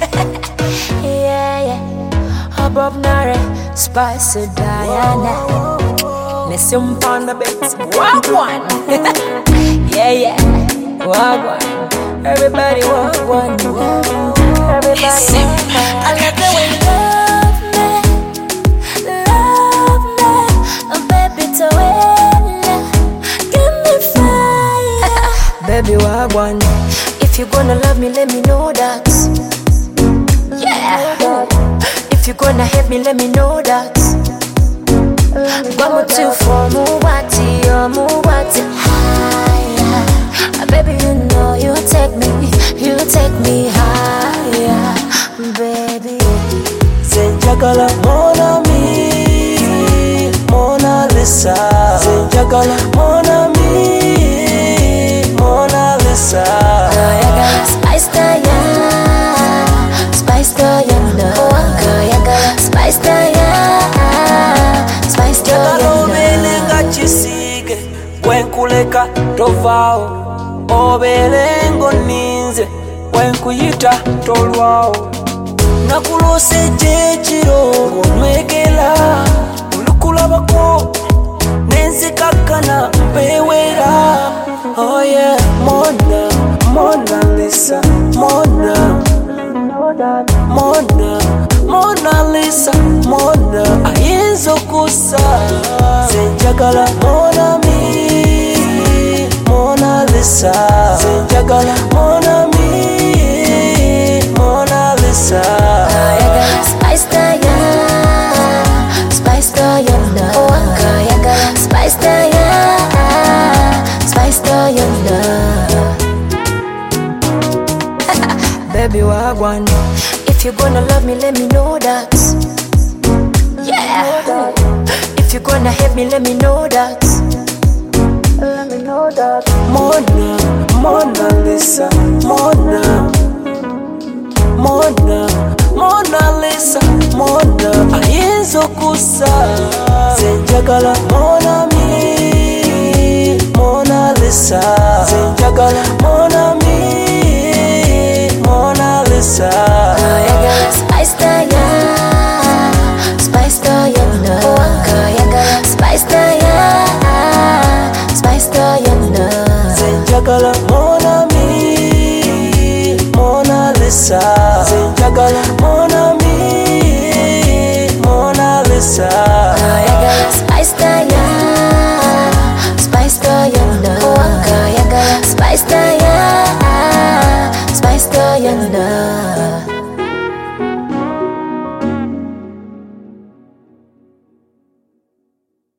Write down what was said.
Yeah, yeah. Above Nare, Spice Diana. Listen on the beats. Wagwan. Yeah, yeah. Wagwan. Everybody wagwan. Everybody. I love the way you love me. Love me. Oh, baby, to give me fire. Baby, wagwan. If you gonna love me, let me know that. Yeah. If you gonna hate me, let me know that. One, two, four, Mubati, oh Mubati, higher. Baby, you know you take me higher, baby. Senjagala Mona Mi, Mona Lisa. Senjagala Mona Mi, Mona Lisa. Spice Diana, Spice Diana, Spice Diana, Spice Diana. Obelenga chisige, wenkuleka tovao. Obelengo ninze, wenkuyita tolwao. Nakulose jechiro, ngonwekela. Ulukulabako, nenzikakana mpewera. Oh yeah, Mona, Mona Lisa, Mona, Mona, Mona Lisa, Mona. Ayinza okusa, senjagala Mona Mi, Mona Lisa. Senjagala Mona Mi, Mona Lisa. Spice Diana, Spice Diana, Spice Diana, Spice Diana. Baby, wagwan. If you gonna love me, let me know that. Yeah. If you gonna hate me, let me know that. Let me know that. Mona, Mona Lisa, Mona, Mona, Mona Lisa, Mona. Ayinza okusa, senjagala Mona Mi, Mona Lisa. Senjagala Mona Mi, Mona Lisa. Spice Diana, Spice Diana, Spice Diana, Spice Diana. Senjagala Mona Mi, Mona Lisa. Senjagala Mona Mi, Mona Lisa. Spice Diana, Spice Diana, Spice Diana, Spice Diana.